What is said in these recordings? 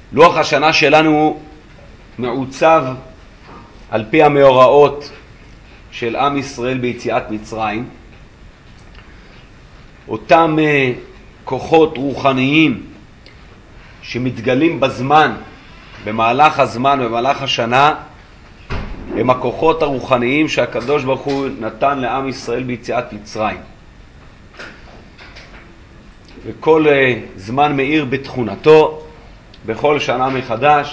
לוח השנה שלנו מעוצב על פי המאורעות של עם ישראל ביציאת מצרים. אותם כוחות רוחניים שמתגלים בזמן, במהלך הזמן, במהלך השנה, הם הכוחות הרוחניים שהקדוש ברוך הוא נתן לעם ישראל ביציאת מצרים. וכל זמן מאיר בתכונתו, בכל שנה מחדש,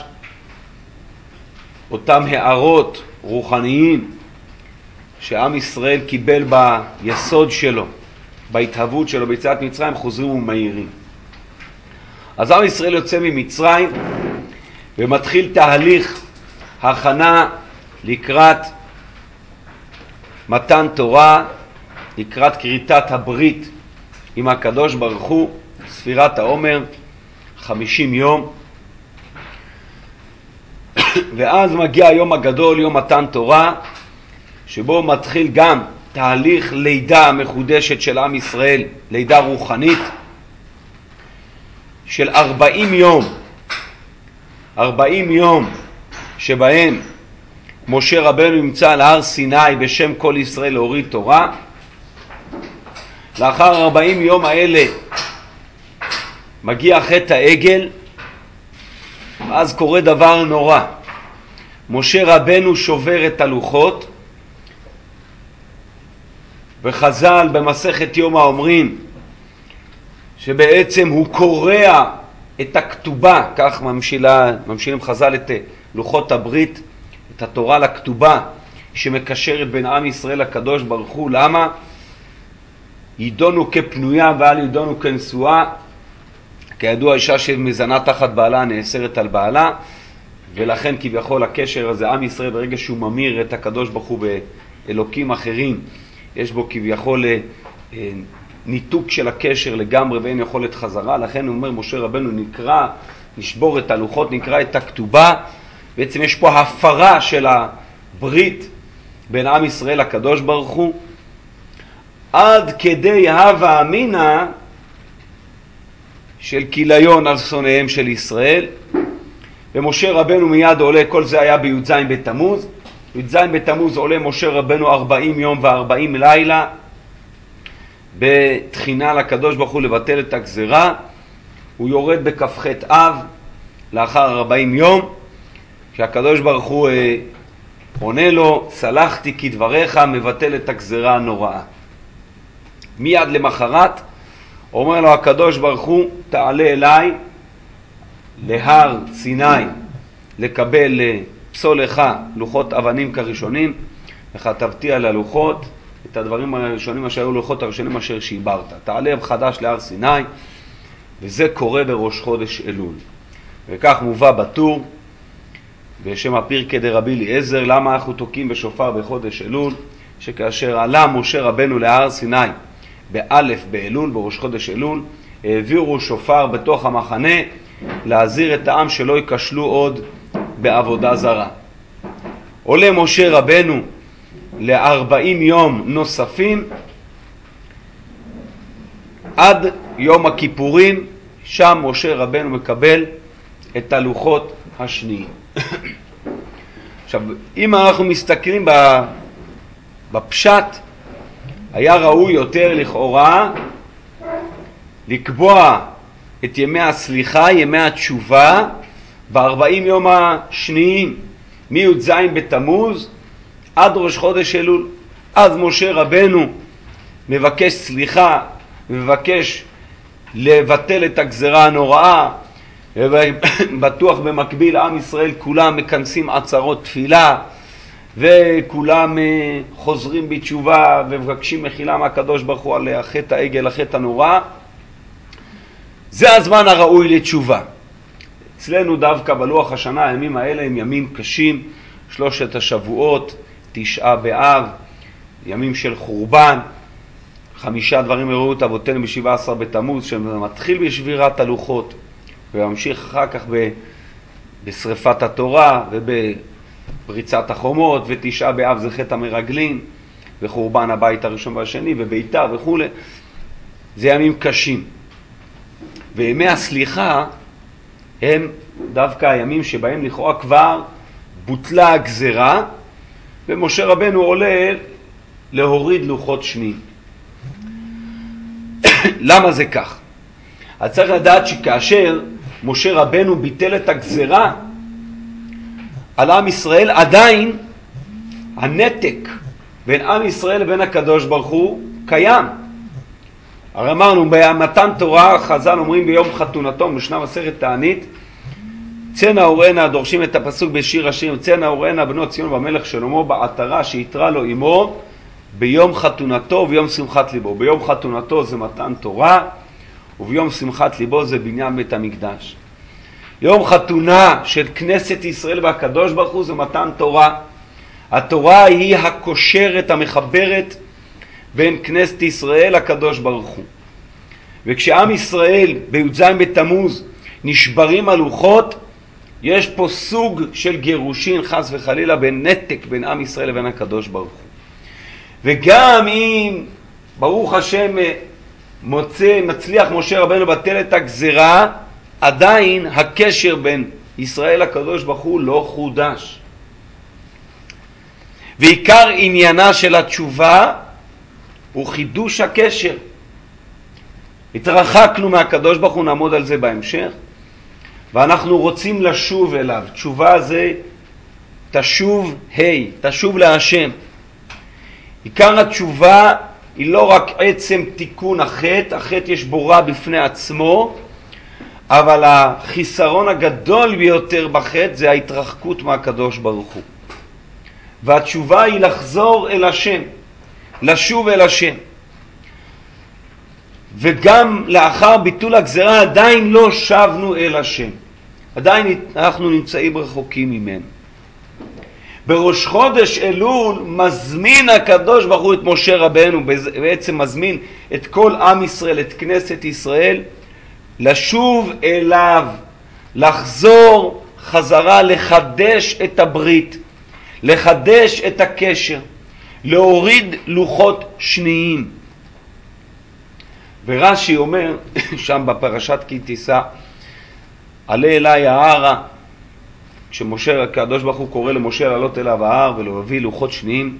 אותם הערות רוחניים שעם ישראל קיבל ביסוד שלו, בהתהוות שלו ביציאת מצרים, חוזרים ומאירים. אז עם ישראל יוצא ממצרים ומתחיל תהליך הכנה לקראת מתן תורה, לקראת כריתת הברית עם הקדוש ברוך הוא, ספירת העומר, 50 יום. ואז מגיע היום הגדול, יום מתן תורה, שבו מתחיל גם תהליך לידה מחודשת של עם ישראל, לידה רוחנית של 40 יום. 40 יום שבהם משה רבנו נמצא על הר סיני בשם כל ישראל להוריד תורה. לאחר 40 יום האלה מגיע חטא העגל, אז קורה דבר נורא. משה רבנו שובר את הלוחות, וחז"ל במסכת יומא אומרים שבעצם הוא קורע את הכתובה, כך ממשילים חז"ל את לוחות הברית, את התורה לכתובה שמקשרת בין עם ישראל לקדוש ברוך הוא. למה? ידונו כפנויה ואל ידונו כנשואה. כידוע, אישה שמזנה תחת בעלה נאסרת על בעלה, ולכן כביכול הקשר הזה, עם ישראל ברגע שהוא ממיר את הקדוש ברוך הוא באלוקים אחרים, יש בו כביכול ניתוק של הקשר לגמרי ואין יכולת חזרה. לכן הוא אומר, משה רבנו נקרא, נשבור את הלוחות, נקרא את הכתובה. בעצם יש פה הפרה של הברית בין עם ישראל לקדוש ברוך הוא, עד כדי הווה אמינא של כיליון על שונאיהם של ישראל. ומשה רבנו מיד עולה, כל זה היה בי"ז בתמוז. בי"ז בתמוז עולה משה רבנו 40 יום ו40 לילה בתחינה לקדוש ברוך הוא לבטל את הגזרה. הוא יורד בכ"ח אב לאחר 40 יום, שהקדוש ברוך הוא עונה לו, סלחתי כדבריך, מבטל את הגזרה הנוראה. מיד למחרת אומר לו הקדוש ברוך הוא, תעלה אליי להר סיני לקבל פסולך לוחות אבנים כראשונים, וכתבתי על הלוחות את הדברים הראשונים אשר היו לוחות הראשונים אשר שיברת. תעלה חדש להר סיני, וזה קורה בראש חודש אלול. וכך מובא בטור בשם הפרקי דרבי אליעזר, למה אנחנו תוקעים בשופר בחודש אלול? שכאשר עלה משה רבנו להר סיני באלף באלול, בראש חודש אלול, העבירו שופר בתוך המחנה להזהיר את העם שלא יקשלו עוד בעבודה זרה. עולה משה רבנו ל40 יום נוספים עד יום הכיפורים, שם משה רבנו מקבל את הלוחות השניים. עכשיו, אם אנחנו מסתכלים בפשט, היה ראוי יותר לכאורה לקבוע את ימי הסליחה, ימי התשובה, ב40 יום השניים, מי"ז בתמוז עד ראש חודש אלול. אז משה רבנו מבקש סליחה, מבקש לבטל את הגזרה הנוראה, ובטוח במקביל עם ישראל כולם מכנסים עצרות תפילה, וכולם חוזרים בתשובה ומבקשים מחילה מהקדוש ברוך הוא על החטא העגל, החטא הנורא. זה הזמן הראוי לתשובה. אצלנו דווקא בלוח השנה הימים האלה הם ימים קשים, 3 השבועות, 9 באב, ימים של חורבן, 5 דברים הראו את אבותינו ב17 בתמוז, שמתחיל בשבירת הלוחות וממשיך אחר כך בשריפת התורה ובפריצת החומות, ו9 באב זה חטא המרגלים וחורבן הבית הראשון והשני וביתר וכו'. זה ימים קשים. וימי הסליחה הם דווקא הימים שבהם לכאורה כבר בוטלה הגזרה, ומשה רבנו עולה להוריד לוחות שניים. למה זה כך? אז צריך לדעת שכאשר משה רבנו ביטל את הגזרה על עם ישראל, עדיין הנתק בין עם ישראל לבין הקדוש ברוך הוא קיים. הרי אמרנו, במתן תורה חז"ל אומרים ביום חתונתו, משנה מסכת תענית, צא נעורנה, דורשים את הפסוק בשיר השירים, צא נעורנה בנות ציון והמלך שלמה בעטרה שיתרה לו עמו ביום חתונתו וביום שמחת ליבו. ביום חתונתו זה מתן תורה, וביום שמחת ליבו זה בניין בית המקדש. יום חתונה של כנסת ישראל והקדוש ברוך הוא זה מתן תורה. התורה היא הקושרת, המחברת בין כנסת ישראל לקדוש ברוך הוא. וכשעם ישראל בי"ז בתמוז נשברים הלוחות, יש פה סוג של גירושין חס וחלילה, בין נתק בין עם ישראל לבין הקדוש ברוך הוא. וגם אם ברוך השם מצליח משה רבנו לבטל את הגזרה, עדיין הקשר בין ישראל לקדוש ברוך הוא לא חודש. ועיקר עניינה של התשובה הוא חידוש הקשר. התרחקנו מהקדוש ברוך הוא, נעמוד על זה בהמשך, ואנחנו רוצים לשוב אליו. תשובה זה תשוב, תשוב להשם. עיקר התשובה היא לא רק עצם תיקון החטא, החטא יש בו רע בפני עצמו, אבל החיסרון הגדול ביותר בחטא זה ההתרחקות מהקדוש ברוך הוא. והתשובה היא לחזור אל השם, לשוב אל השם. וגם לאחר ביטול הגזרה עדיין לא שבנו אל השם. עדיין אנחנו נמצאים רחוקים ממנו. בראש חודש אלול מזמין הקדוש ברוך הוא את משה רבנו, בעצם מזמין את כל עם ישראל, את כנסת ישראל, לשוב אליו, לחזור חזרה, לחדש את הברית, לחדש את הקשר, להוריד לוחות שניים. ורש"י אומר שם בפרשת כי תישא, עלה אליי ההרה, כשמשה הקדוש ברוך הוא קורא למשה לעלות אליו ההר ולהביא לוחות שניים,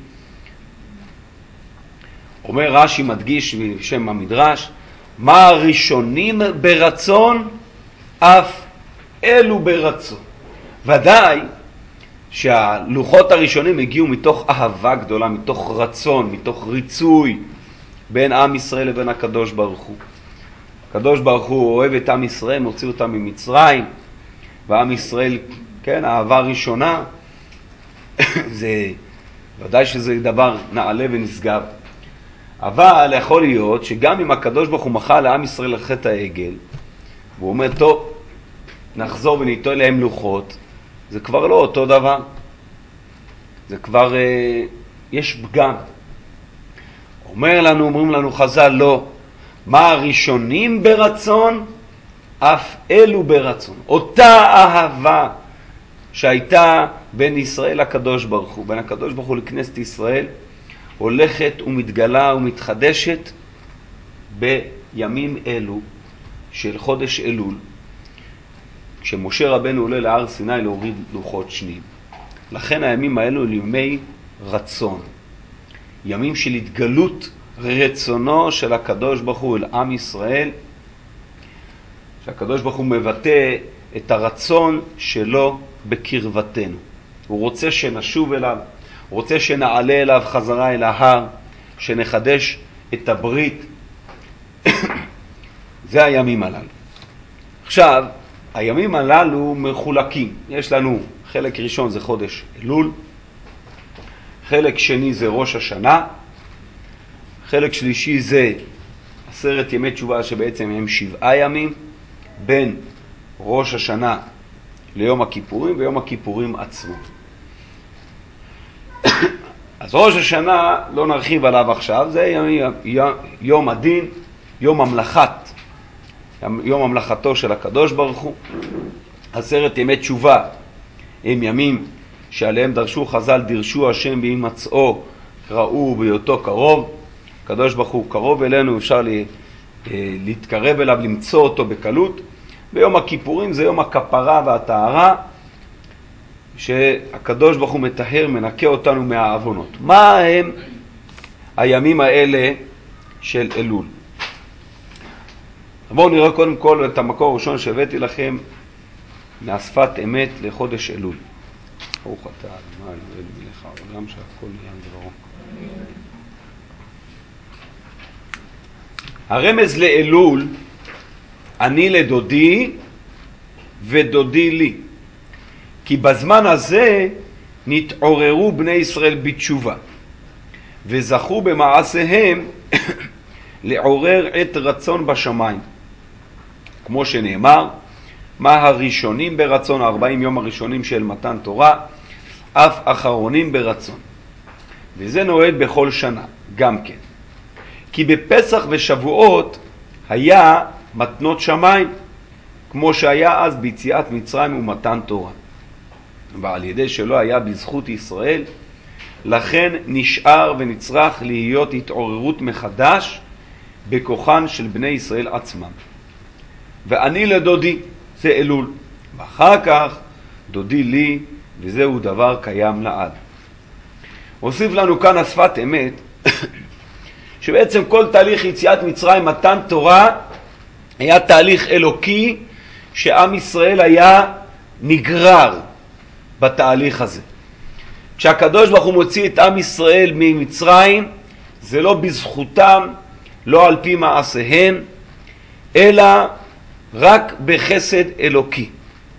אומר רש"י, מדגיש בשם המדרש, מה הראשונים ברצון אף אלו ברצון. ודאי שהלוחות הראשונים הגיעו מתוך אהבה גדולה, מתוך רצון, מתוך ריצוי בין עם ישראל לבין הקדוש ברוך הוא. הקדוש ברוך הוא אוהב את עם ישראל, מוציא אותם ממצרים, ועם ישראל, כן, האהבה הראשונה, זה ודאי שזה דבר נעלה ונשגב. אבל יכול להיות שגם אם הקדוש ברוך הוא מחל לעם ישראל על חטא העגל, והוא אומר, טוב, נחזור וניתן להם לוחות, זה כבר לא אותו דבר. זה כבר, יש פגם. אומרים לנו חז"ל, לא. מה הראשונים ברצון? אף אלו ברצון. אותה אהבה שהייתה בין ישראל לקדוש ברוך הוא, בין הקדוש ברוך הוא לכנסת ישראל, הולכת ומתגלה ומתחדשת בימים אלו של חודש אלול, כשמשה רבנו עולה להר סיני להוריד לוחות שניים. לכן הימים האלו הם ימי רצון, ימים של התגלות רצונו של הקדוש ברוך הוא אל עם ישראל, שהקדוש ברוך הוא מבטא את הרצון שלו בקרבתנו. הוא רוצה שנשוב אליו, הוא רוצה שנעלה אליו חזרה אל ההר, שנחדש את הברית. זה הימים הללו. עכשיו, הימים הללו מחולקים. יש לנו חלק ראשון זה חודש אלול, חלק שני זה ראש השנה, חלק שלישי זה 10 ימי תשובה שבעצם הם 7 ימים, בין ראש השנה ליום הכיפורים ויום הכיפורים עצמו. אז ראש השנה לא נרחיב עליו עכשיו, זה יום הדין, יום המלאכתו של הקדוש ברוך הוא. 10 ימי תשובה הם ימים שעליהם דרשו חז"ל, דרשו השם בהימצאו, ראו בהיותו קרוב. הקדוש ברוך הוא קרוב אלינו, אפשר להתקרב אליו, למצוא אותו בקלות. ביום הכיפורים זה יום הכפרה והטהרה, שהקדוש ברוך הוא מטהר, מנקה אותנו מהעוונות. מה הם הימים האלה של אלול? בואו נראה קודם כל את המקור הראשון שהבאתי לכם, מהשפת אמת לחודש אלול. ברוך אתה ה' אלוהינו מלך העולם שהכל נהיה בדברו. הרמז לאלול, אני לדודי ודודי לי, כי בזמן הזה נתעוררו בני ישראל בתשובה וזכו במעשיהם לעורר את רצון בשמיים, כמו שנאמר, מה הראשונים ברצון, 40 יום הראשונים של מתן תורה, אף אחרונים ברצון. וזה נועד בכל שנה, גם כן. כי בפסח ושבועות היה מתנות שמיים, כמו שהיה אז ביציאת מצרים ומתן תורה. ועל ידי שלא היה בזכות ישראל, לכן נשאר ונצרך להיות התעוררות מחדש בכוחן של בני ישראל עצמם. ואני לדודי, זה אלול, ואחר כך דודי לי, וזהו דבר קיים לעד. הוסיף לנו כאן השפת אמת, שבעצם כל תהליך יציאת מצרים, מתן תורה, היה תהליך אלוקי, שעם ישראל היה נגרר בתהליך הזה. כשהקדוש ברוך הוא מוציא את עם ישראל ממצרים, זה לא בזכותם, לא על פי מעשיהם, אלא רק בחסד אלוקי.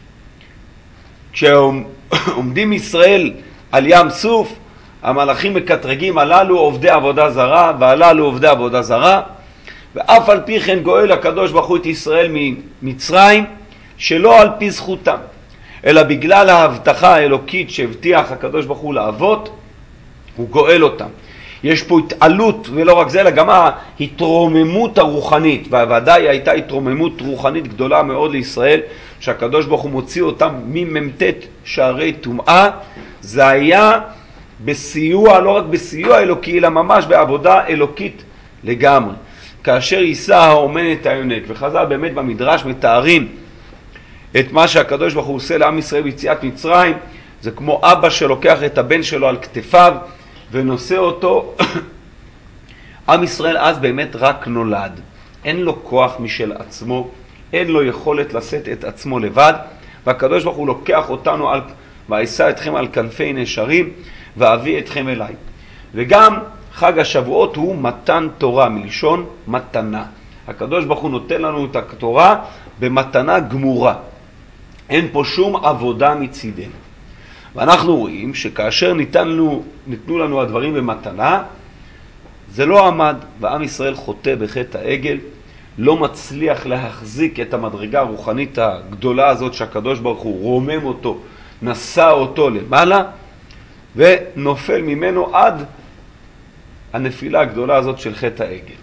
כשעומדים ישראל על ים סוף, המלאכים מקטרגים, הללו עובדי עבודה זרה והללו עובדי עבודה זרה, ואף על פי כן גואל הקדוש ברוך הוא את ישראל ממצרים, שלא על פי זכותם, אלא בגלל ההבטחה האלוקית שהבטיח הקדוש ברוך הוא לאבות, הוא גואל אותם. יש פה התעלות, ולא רק זה, אלא גם ההתרוממות הרוחנית, והוודאי הייתה התרוממות רוחנית גדולה מאוד לישראל, שהקדוש ברוך הוא מוציא אותם מממתת שערי טומאה. זה היה בסיוע, לא רק בסיוע אלוקי, אלא ממש בעבודה אלוקית לגמרי. כאשר יישא האומן את היונק, וחז"ל באמת במדרש מתארים את מה שהקדוש ברוך הוא עושה לעם ישראל ביציאת מצרים, זה כמו אבא שלוקח את הבן שלו על כתפיו ונושא אותו. עם ישראל אז באמת רק נולד, אין לו כוח משל עצמו, אין לו יכולת לשאת את עצמו לבד, והקדוש ברוך הוא לוקח אותנו על, ואשא אתכם על כנפי נשרים ואביא אתכם אליי. וגם חג השבועות הוא מתן תורה, מלשון מתנה. הקדוש ברוך הוא נותן לנו את התורה במתנה גמורה, אין פה שום עבודה מצידנו. ואנחנו רואים שכאשר ניתנו לנו הדברים במתנה, זה לא עמד, ועם ישראל חוטא בחטא העגל, לא מצליח להחזיק את המדרגה הרוחנית הגדולה הזאת שהקדוש ברוך הוא רומם אותו, נשא אותו למעלה, ונופל ממנו עד הנפילה הגדולה הזאת של חטא העגל.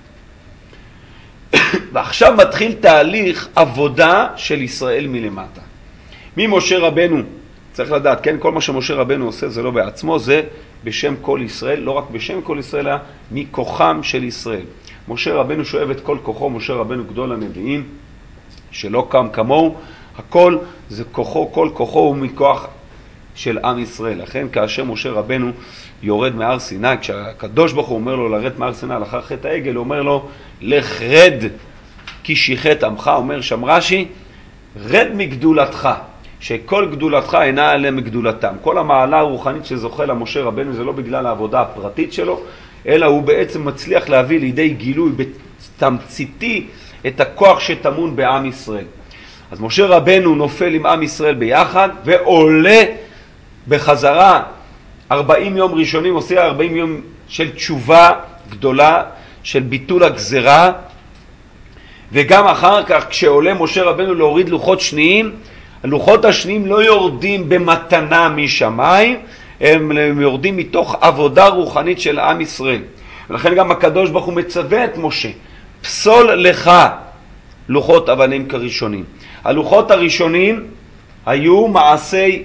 ועכשיו מתחיל תהליך עבודה של ישראל מלמטה. ממשה רבנו, צריך לדעת, כן, כל מה שמשה רבנו עושה זה לא בעצמו, זה בשם כל ישראל, לא רק בשם כל ישראל, אלא מכוחם של ישראל. משה רבנו שואב את כל כוחו, משה רבנו גדול הנביאים, שלא קם כמוהו, הכל זה כוחו, כל כוחו הוא מכוח של עם ישראל. לכן כאשר משה רבנו יורד מהר סיני, כשהקדוש ברוך הוא אומר לו לרד מהר סיני לאחר חטא העגל, הוא אומר לו לך רד כי שיחת עמך, אומר שם רש"י, רד מגדולתך, שכל גדולתך אינה עליהם מגדולתם. כל המעלה הרוחנית שזוכה למשה רבנו זה לא בגלל העבודה הפרטית שלו, אלא הוא בעצם מצליח להביא לידי גילוי בתמציתי את הכוח שטמון בעם ישראל. אז משה רבנו נופל עם עם ישראל ביחד ועולה בחזרה 40 יום ראשונים, עושה 40 יום של תשובה גדולה, של ביטול הגזרה, וגם אחר כך כשעולה משה רבנו להוריד לוחות שניים, הלוחות השניים לא יורדים במתנה משמיים, הם יורדים מתוך עבודה רוחנית של עם ישראל. ולכן גם הקדוש ברוך הוא מצווה את משה, פסול לך לוחות אבנים כראשונים. הלוחות הראשונים היו מעשי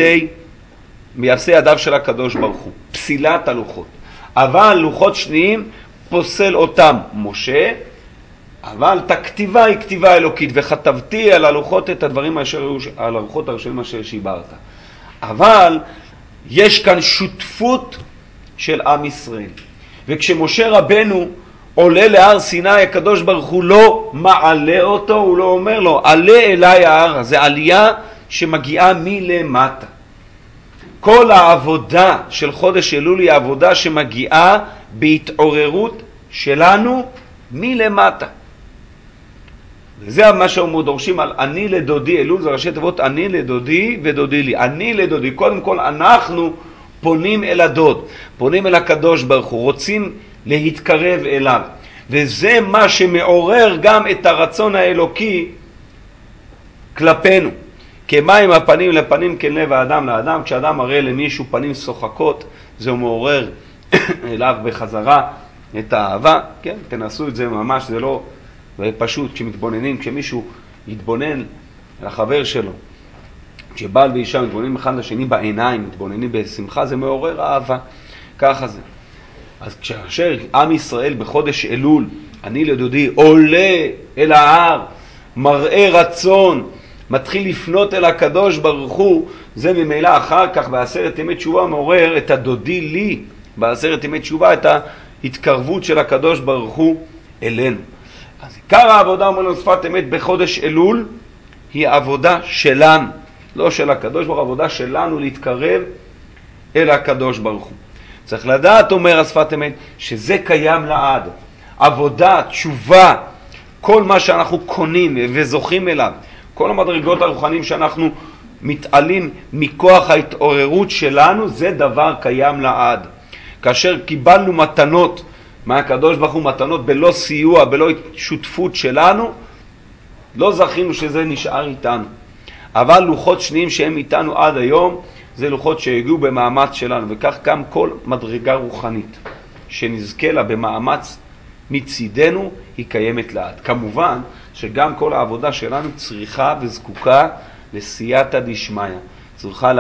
ידיו של הקדוש ברוך הוא, פסילת הלוחות. אבל לוחות שניים פוסל אותם משה, אבל את הכתיבה היא כתיבה אלוקית, וכתבתי על הלוחות את הדברים על הלוחות הראשונים אשר שיברת. אבל יש כאן שותפות של עם ישראל. וכשמשה רבנו עולה להר סיני, הקדוש ברוך הוא לא מעלה אותו, הוא לא אומר לו, עלה אליי ההר. זה עלייה שמגיעה מלמטה. כל העבודה של חודש אלול היא העבודה שמגיעה בהתעוררות שלנו מלמטה. וזה מה שאנחנו דורשים על אני לדודי. אלול זה ראשי תיבות אני לדודי ודודי לי. אני לדודי. קודם כל אנחנו פונים אל הדוד, פונים אל הקדוש ברוך הוא, רוצים להתקרב אליו. וזה מה שמעורר גם את הרצון האלוקי כלפינו. כמים הפנים לפנים כן לב האדם לאדם. כשאדם מראה למישהו פנים שוחקות, זה מעורר אליו בחזרה את האהבה. כן, תנסו את זה ממש, זה לא פשוט. כשמתבוננים, כשמישהו יתבונן על החבר שלו, כשבעל ואישה מתבוננים אחד לשני בעיניים, מתבוננים בשמחה, זה מעורר אהבה. ככה זה. אז כאשר עם ישראל בחודש אלול, אני לדודי, עולה אל ההר, מראה רצון, מתחיל לפנות אל הקדוש ברוך הוא, זה ממילא אחר כך בעשרת ימי תשובה מעורר את הדודי לי, בעשרת ימי תשובה את ההתקרבות של הקדוש ברוך הוא אלינו. אז עיקר העבודה, אומר לנו שפת אמת, בחודש אלול, היא עבודה שלנו, לא של הקדוש ברוך הוא, עבודה שלנו להתקרב אל הקדוש ברוך הוא. צריך לדעת, אומר השפת אמת, שזה קיים לעד. עבודה, תשובה, כל מה שאנחנו קונים וזוכים אליו, כל המדרגות הרוחניים שאנחנו מתעלים מכוח ההתעוררות שלנו, זה דבר קיים לעד. כאשר קיבלנו מתנות מהקדוש ברוך הוא, מתנות בלא סיוע, בלא שותפות שלנו, לא זכינו שזה נשאר איתנו. אבל לוחות שניים שהם איתנו עד היום, זה לוחות שהגיעו במאמץ שלנו, וכך גם כל מדרגה רוחנית שנזכה לה במאמץ מצידנו, היא קיימת לעד. כמובן שגם כל העבודה שלנו צריכה וזקוקה לסייעתא דשמיא, צריכה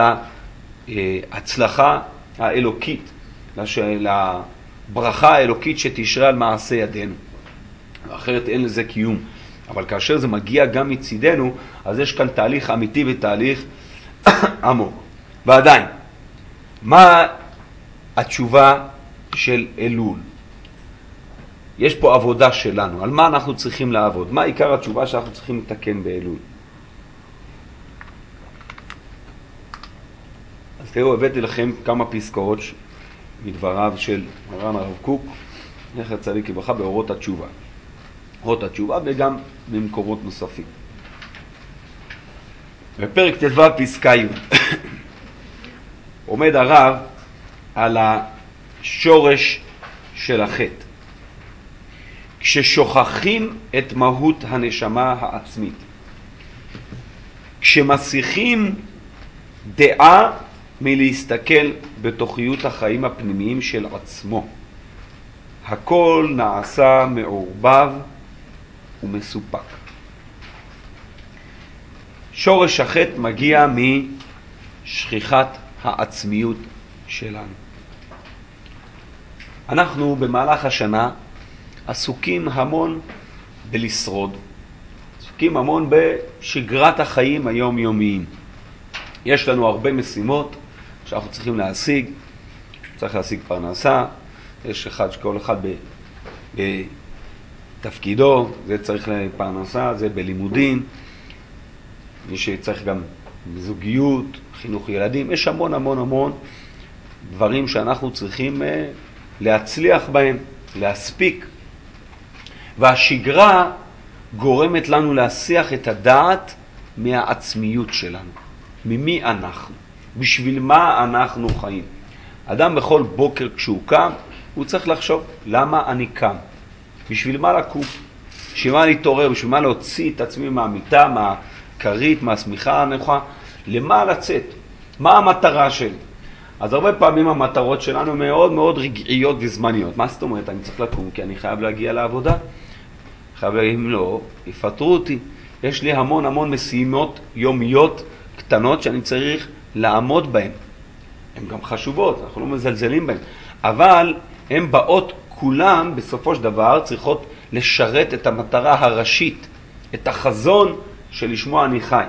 להצלחה האלוקית, לברכה האלוקית שתשרה על מעשה ידינו, אחרת אין לזה קיום. אבל כאשר זה מגיע גם מצידנו, אז יש כאן תהליך אמיתי ותהליך עמוק. ועדיין, מה התשובה של אלול? יש פה עבודה שלנו. על מה אנחנו צריכים לעבוד? מה עיקר התשובה שאנחנו צריכים לתקן באלול? אז תראו, הבאתי לכם כמה פסקאות מדבריו של מרן הרב קוק, זכר צדיק לברכה, באורות התשובה. אורות התשובה וגם במקורות נוספים. בפרק ט"ו פסקה י' עומד הרב על השורש של החטא. כששוכחים את מהות הנשמה העצמית, כשמסיחים דעה מלהסתכל בתוכיות החיים הפנימיים של עצמו, הכל נעשה מעורבב ומסופק. שורש החטא מגיע משכיחת העצמיות שלנו. אנחנו במהלך השנה עסוקים המון בלשרוד, עסוקים המון בשגרת החיים היומיומיים. יש לנו הרבה משימות שאנחנו צריכים להשיג, צריך להשיג פרנסה, יש כל אחד בתפקידו, זה צריך לפרנסה, זה בלימודים, מי שצריך גם בזוגיות, חינוך ילדים, יש המון המון המון דברים שאנחנו צריכים להצליח בהם, להספיק. והשגרה גורמת לנו להסיח את הדעת מהעצמיות שלנו. ממי אנחנו? בשביל מה אנחנו חיים? אדם בכל בוקר כשהוא קם, הוא צריך לחשוב, למה אני קם? בשביל מה לקום? בשביל מה להתעורר? בשביל מה להוציא את עצמי מהמיטה, מהכרית, מהשמיכה הנוחה? למה לצאת? מה המטרה שלי? אז הרבה פעמים המטרות שלנו מאוד מאוד רגעיות וזמניות. מה זאת אומרת? אני צריך לקום כי אני חייב להגיע לעבודה. חייב להגיד, אם לא, יפטרו אותי. יש לי המון המון משימות יומיות קטנות שאני צריך לעמוד בהן. הן גם חשובות, אנחנו לא מזלזלים בהן. אבל הן באות כולם בסופו של דבר צריכות לשרת את המטרה הראשית, את החזון שלשמו אני חי.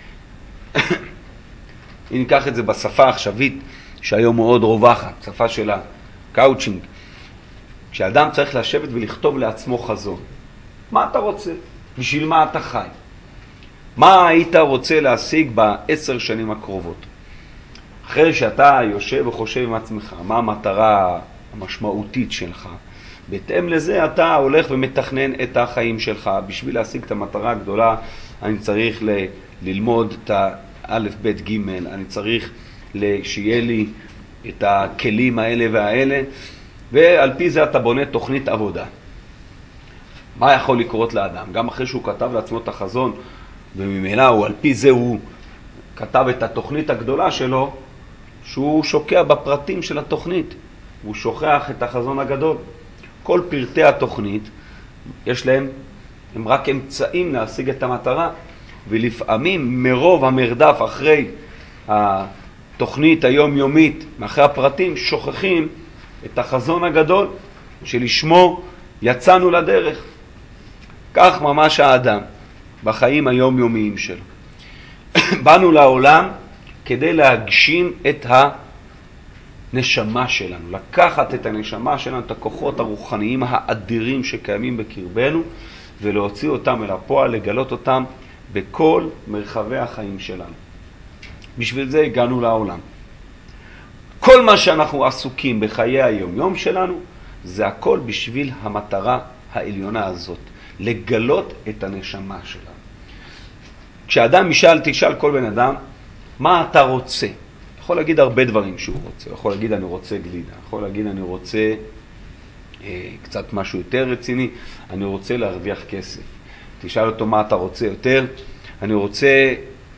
אם ניקח את זה בשפה העכשווית, שהיום מאוד רווחת, שפה של הקאוצ'ינג, כשאדם צריך לשבת ולכתוב לעצמו חזון. מה אתה רוצה? בשביל מה אתה חי? מה היית רוצה להשיג ב10 שנים הקרובות? אחרי שאתה יושב וחושב עם עצמך, מה המטרה המשמעותית שלך? בהתאם לזה אתה הולך ומתכנן את החיים שלך. בשביל להשיג את המטרה הגדולה, אני צריך ללמוד את א', ב', ג', אני צריך שיהיה לי את הכלים האלה והאלה, ועל פי זה אתה בונה תוכנית עבודה. מה יכול לקרות לאדם? גם אחרי שהוא כתב לעצמו את החזון, וממילא על פי זה הוא כתב את התוכנית הגדולה שלו, שהוא שוקע בפרטים של התוכנית, הוא שוכח את החזון הגדול. כל פרטי התוכנית יש להם, הם רק אמצעים להשיג את המטרה, ולפעמים מרוב המרדף אחרי התוכנית היומיומית, מאחרי הפרטים, שוכחים את החזון הגדול שלשמו יצאנו לדרך. כך ממש האדם בחיים היומיומיים שלו. באנו לעולם כדי להגשים את הנשמה שלנו, לקחת את הנשמה שלנו, את הכוחות הרוחניים האדירים שקיימים בקרבנו, ולהוציא אותם אל הפועל, לגלות אותם בכל מרחבי החיים שלנו. בשביל זה הגענו לעולם. כל מה שאנחנו עסוקים בחיי היום-יום שלנו, זה הכל בשביל המטרה העליונה הזאת, לגלות את הנשמה שלנו. כשאדם תשאל כל בן אדם, מה אתה רוצה? יכול להגיד הרבה דברים שהוא רוצה. יכול להגיד אני רוצה גלידה, יכול להגיד אני רוצה קצת משהו יותר רציני, אני רוצה להרוויח כסף. תשאל אותו מה אתה רוצה יותר, אני רוצה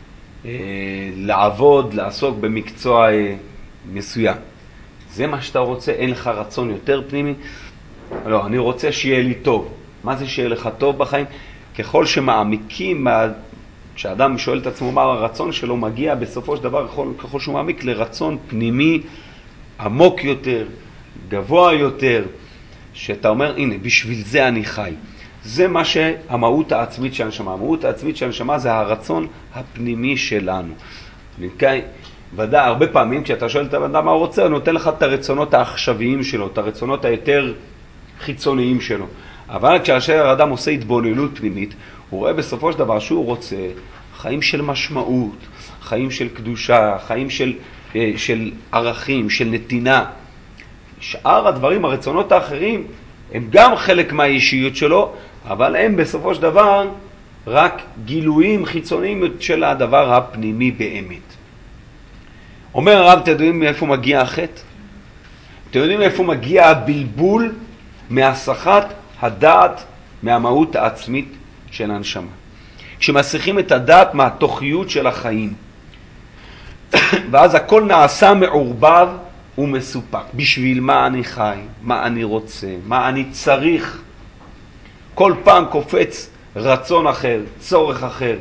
לעבוד, לעסוק במקצוע מסוים. זה מה שאתה רוצה? אין לך רצון יותר פנימי? לא, אני רוצה שיהיה לי טוב. מה זה שיהיה לך טוב בחיים? ככל שמעמיקים, כשאדם שואל את עצמו מה הרצון שלו, מגיע בסופו של דבר, ככל שהוא מעמיק לרצון פנימי עמוק יותר, גבוה יותר, שאתה אומר, הנה, בשביל זה אני חי. זה מה שהמהות העצמית של הנשמה. המהות העצמית של הנשמה זה הרצון הפנימי שלנו. ודאי, הרבה פעמים כשאתה שואל את האדם מה הוא רוצה, הוא נותן לך את הרצונות העכשוויים שלו, את הרצונות היותר חיצוניים שלו. אבל כשאשר האדם עושה התבוננות פנימית, הוא רואה בסופו של דבר שהוא רוצה חיים של משמעות, חיים של קדושה, חיים של ערכים, של נתינה. שאר הדברים, הרצונות האחרים, הם גם חלק מהאישיות שלו, אבל הם בסופו של דבר רק גילויים חיצוניים של הדבר הפנימי באמת. אומר הרב, אתם יודעים מאיפה מגיע החטא? אתם יודעים מאיפה מגיע הבלבול מהסחת הדעת מהמהות העצמית של הנשמה? כשמסיחים את הדעת מהתוכיות של החיים. ואז הכל נעשה מעורבב ומסופק. בשביל מה אני חי? מה אני רוצה? מה אני צריך? כל פעם קופץ רצון אחר, צורך אחר,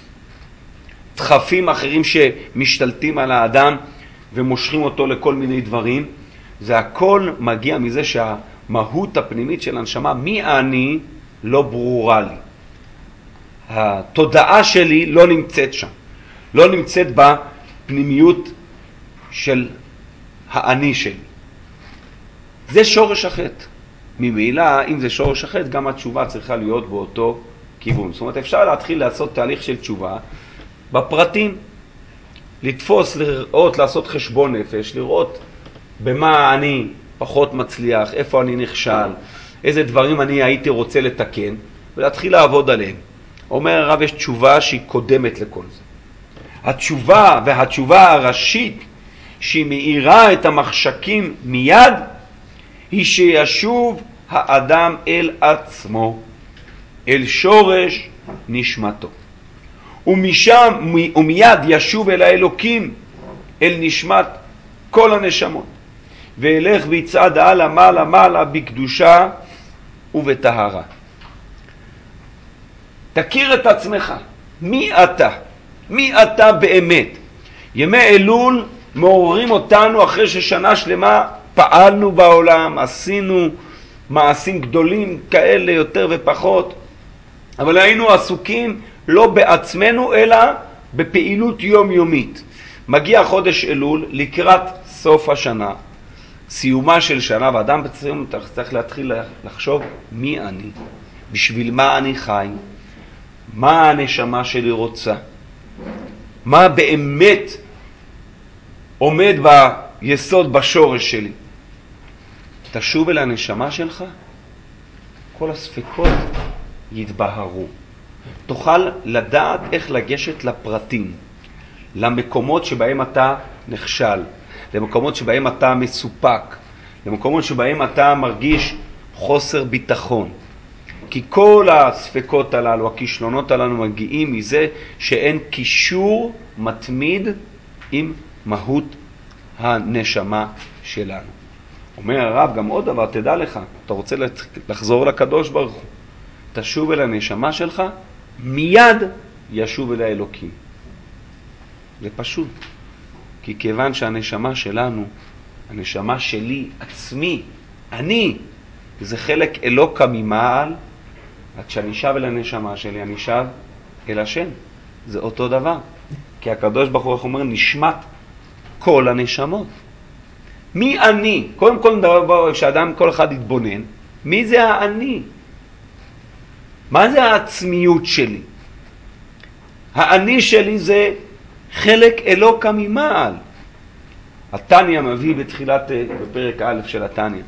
דחפים אחרים שמשתלטים על האדם ומושכים אותו לכל מיני דברים. זה הכל מגיע מזה שהמהות הפנימית של הנשמה, מי אני, לא ברורה לי. התודעה שלי לא נמצאת שם. לא נמצאת בפנימיות של האני שלי. זה שורש החטא. ממילא, אם זה שורש החטא, גם התשובה צריכה להיות באותו כיוון. זאת אומרת, אפשר להתחיל לעשות תהליך של תשובה בפרטים. לתפוס, לראות, לעשות חשבון נפש, לראות במה אני פחות מצליח, איפה אני נכשל, איזה דברים אני הייתי רוצה לתקן, ולהתחיל לעבוד עליהם. אומר הרב, יש תשובה שהיא קודמת לכל זה. התשובה והתשובה הראשית שהיא מאירה את המחשקים מיד, היא שישוב האדם אל עצמו, אל שורש נשמתו. ומשם ומיד ישוב אל האלוקים, אל נשמת כל הנשמות, וילך ויצעד הלאה מעלה מעלה בקדושה ובטהרה. תכיר את עצמך, מי אתה? מי אתה באמת? ימי אלול מעוררים אותנו אחרי ששנה שלמה פעלנו בעולם, עשינו מעשים גדולים כאלה יותר ופחות, אבל היינו עסוקים לא בעצמנו אלא בפעילות יומיומית. מגיע חודש אלול לקראת סוף השנה, סיומה של שנה, ואדם בסיום צריך להתחיל לחשוב מי אני, בשביל מה אני חי, מה הנשמה שלי רוצה, מה באמת עומד ביסוד, בשורש שלי. תשוב אל הנשמה שלך, כל הספקות יתבהרו. תוכל לדעת איך לגשת לפרטים, למקומות שבהם אתה נכשל, למקומות שבהם אתה מסופק, למקומות שבהם אתה מרגיש חוסר ביטחון. כי כל הספקות הללו, הכישלונות הללו מגיעים מזה שאין קישור מתמיד עם מהות הנשמה שלנו. אומר הרב גם עוד דבר, תדע לך, אתה רוצה לחזור לקדוש ברוך הוא, תשוב אל הנשמה שלך, מיד ישוב אל האלוקים. זה פשוט. כי כיוון שהנשמה שלנו, הנשמה שלי, עצמי, אני, זה חלק אלוקה ממעל, עד שאני שב אל הנשמה שלי, אני שב אל השם. זה אותו דבר. כי הקדוש ברוך הוא אומר, נשמת כל הנשמות. מי אני? קודם כל דבר שאדם כל אחד יתבונן, מי זה האני? מה זה העצמיות שלי? האני שלי זה חלק אלוקה ממעל. התניא מביא בפרק א' של התניא,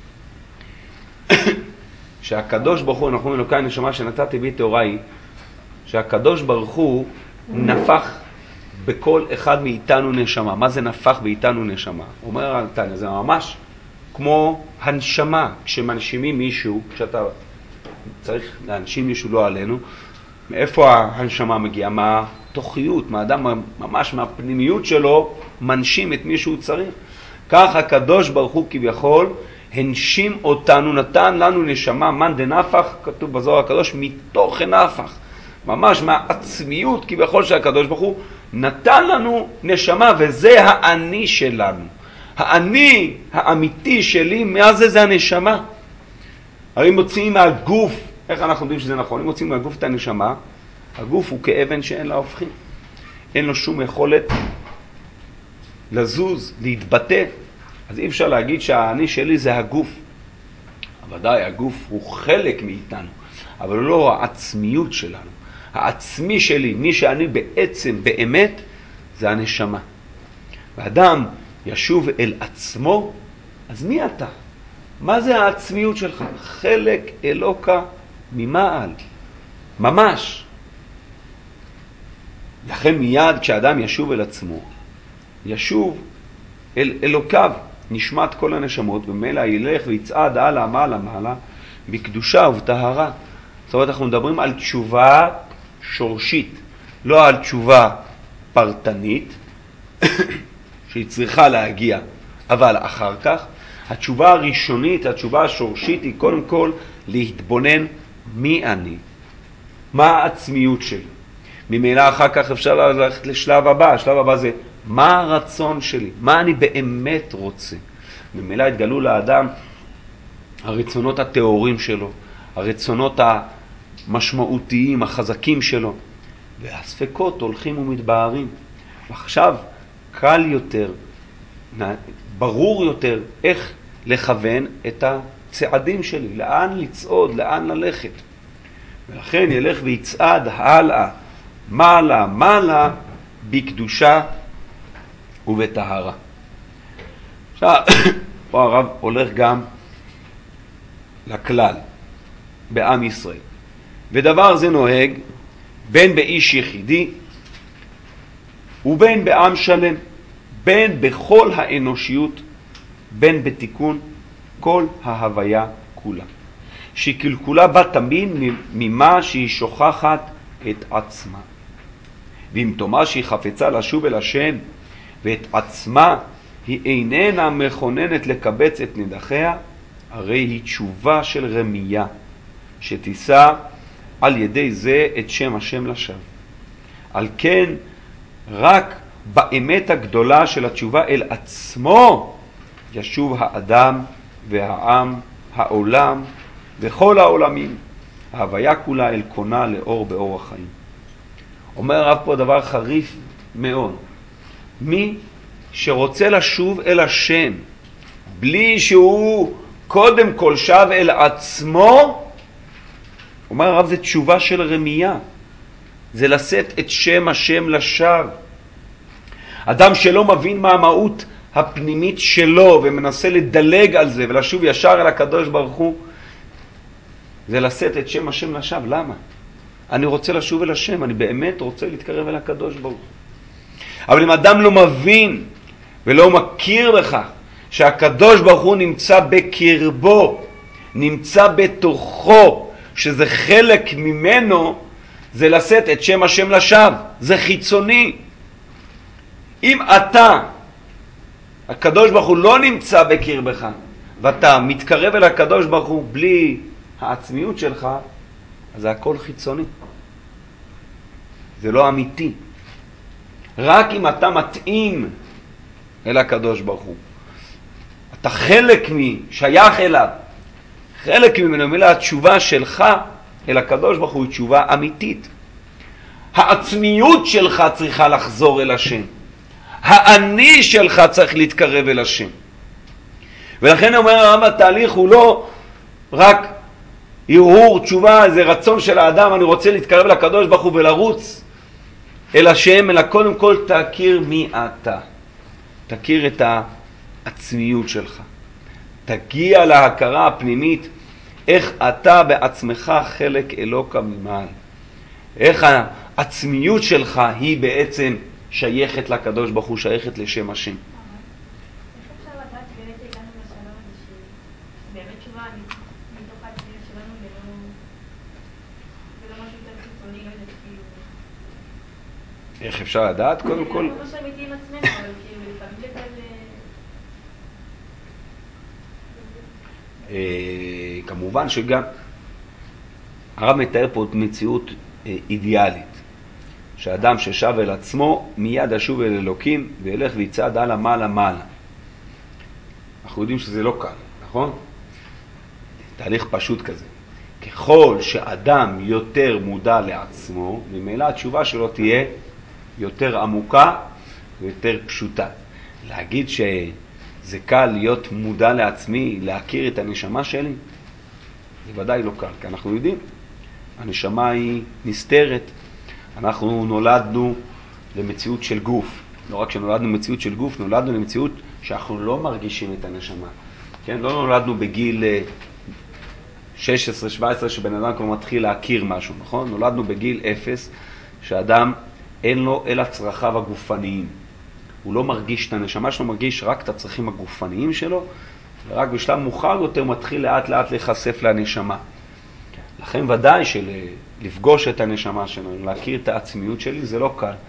שהקדוש ברוך הוא, אנחנו אומרים אלוקי הנשמה שנתתי בי תורה היא, שהקדוש ברוך הוא נפח בכל אחד מאיתנו נשמה. מה זה נפח באיתנו נשמה? אומר התניא, זה ממש כמו הנשמה. כשמנשימים מישהו, כשאתה צריך להנשים מישהו, לא עלינו, מאיפה ההנשמה מגיעה? מהתוכיות, מהאדם, ממש מהפנימיות שלו, מנשים את מי שהוא צריך. כך הקדוש ברוך הוא כביכול הנשים אותנו, נתן לנו נשמה, מן דנפח, כתוב בזוהר הקדוש, מתוכן נפח. ממש מהעצמיות כביכול שהקדוש ברוך הוא נתן לנו נשמה, וזה האני שלנו. האני האמיתי שלי, מה זה? זה הנשמה. הרי מוצאים מהגוף, איך אנחנו יודעים שזה נכון? אם מוצאים מהגוף את הנשמה, הגוף הוא כאבן שאין לה הופכין. אין לו שום יכולת לזוז, להתבטא. אז אי אפשר להגיד שהאני שלי זה הגוף. ודאי, הגוף הוא חלק מאיתנו, אבל לא העצמיות שלנו. העצמי שלי, מי שאני בעצם, באמת, זה הנשמה. ואדם ישוב אל עצמו, אז מי אתה? מה זה העצמיות שלך? חלק אלוקה ממעל. ממש. לכן מיד כשאדם ישוב אל עצמו, ישוב אל אלוקיו, נשמת כל הנשמות, ומילא ילך ויצעד הלאה, מעלה, בקדושה ובטהרה. זאת אומרת, אנחנו מדברים על תשובה שורשית, לא על תשובה פרטנית, שהיא צריכה להגיע, אבל אחר כך, התשובה הראשונית, התשובה השורשית, היא קודם כל להתבונן מי אני, מה העצמיות שלי. ממילא אחר כך אפשר ללכת לשלב הבא. השלב הבא זה מה הרצון שלי, מה אני באמת רוצה. ממילא התגלו לאדם הרצונות הטהורים שלו, הרצונות המשמעותיים, החזקים שלו, והספקות הולכים ומתבהרים. ועכשיו קל יותר, ברור יותר איך לכוון את הצעדים שלי, לאן לצעוד, לאן ללכת. ולכן ילך ויצעד הלאה, מעלה, בקדושה ובטהרה. עכשיו, פה הרב הולך גם לכלל בעם ישראל. ודבר זה נוהג בין באיש יחידי ובין בעם שלם, בין בכל האנושיות, בין בתיקון כל ההוויה כולה. שקלקולה בה תמיד ממה שהיא שוכחת את עצמה. ואם תאמר שהיא חפצה לשוב אל השם ואת עצמה היא איננה מכוננת לקבץ את נדחיה, הרי היא תשובה של רמייה, שתישא על ידי זה את שם השם לשווא. על כן רק באמת הגדולה של התשובה אל עצמו ישוב האדם והעם העולם וכל העולמים. ההוויה כולה אל קונה לאור באור החיים. אומר הרב פה דבר חריף מאוד. מי שרוצה לשוב אל השם, בלי שהוא קודם כל שב אל עצמו, אומר הרב, זה תשובה של רמייה. זה לשאת את שם השם לשווא. אדם שלא מבין מה המהות הפנימית שלו ומנסה לדלג על זה ולשוב ישר אל הקדוש ברוך הוא, זה לשאת את שם השם לשווא. למה? אני רוצה לשוב אל השם, אני באמת רוצה להתקרב אל הקדוש ברוך הוא. אבל אם אדם לא מבין ולא מכיר בכך שהקדוש ברוך הוא נמצא בקרבו, נמצא בתוכו, שזה חלק ממנו, זה לשאת את שם השם לשווא. זה חיצוני. אם אתה, הקדוש ברוך הוא לא נמצא בקרבך, ואתה מתקרב אל הקדוש ברוך הוא בלי העצמיות שלך, אז זה הכל חיצוני. זה לא אמיתי. רק אם אתה מתאים אל הקדוש ברוך הוא, אתה חלק שייך אליו, חלק ממנו, מילה התשובה שלך אל הקדוש ברוך הוא היא תשובה אמיתית. העצמיות שלך צריכה לחזור אל השם. האני שלך צריך להתקרב אל השם. ולכן אומר הרב, התהליך הוא לא רק הרהור, תשובה, איזה רצון של האדם, אני רוצה להתקרב לקדוש ברוך הוא ולרוץ אל השם, אלא קודם כל תכיר מי אתה. תכיר את העצמיות שלך. תגיע להכרה הפנימית, איך אתה בעצמך חלק אלוקה ממעל. איך העצמיות שלך היא בעצם שייכת לקדוש ברוך הוא, שייכת לשם השם. איך אפשר לדעת באמת הגענו לשלב הזה שבאמת תשובה מתוך העצמיות שלנו ולא משהו יותר חיצוני, לא יודעת, כאילו... איך אפשר לדעת? קודם כל... זה לא ממש אמיתי עם עצמנו, אבל כאילו לפעמים זה כזה... כמובן שגם הרב מתאר פה מציאות אידיאלית, שאדם ששב אל עצמו מיד ישוב אל אלוקים וילך ויצעד הלאה מעלה מעלה. אנחנו יודעים שזה לא קל, נכון? תהליך פשוט כזה. ככל שאדם יותר מודע לעצמו, ממילא התשובה שלו תהיה יותר עמוקה ויותר פשוטה. להגיד שזה קל להיות מודע לעצמי, להכיר את הנשמה שלי, זה ודאי לא קל, כי אנחנו יודעים, הנשמה היא נסתרת. אנחנו נולדנו למציאות של גוף. לא רק שנולדנו למציאות של גוף, נולדנו למציאות שאנחנו לא מרגישים את הנשמה. כן? לא נולדנו בגיל 16-17 שבן אדם כבר מתחיל להכיר משהו, נכון? נולדנו בגיל 0 שאדם אין לו אלא צרכיו הגופניים. הוא לא מרגיש את הנשמה שלו, מרגיש רק את הצרכים הגופניים שלו, ורק בשלב מאוחר יותר מתחיל לאט לאט להיחשף לנשמה. לכן ודאי שלפגוש את הנשמה שלנו, להכיר את העצמיות שלי, זה לא קל.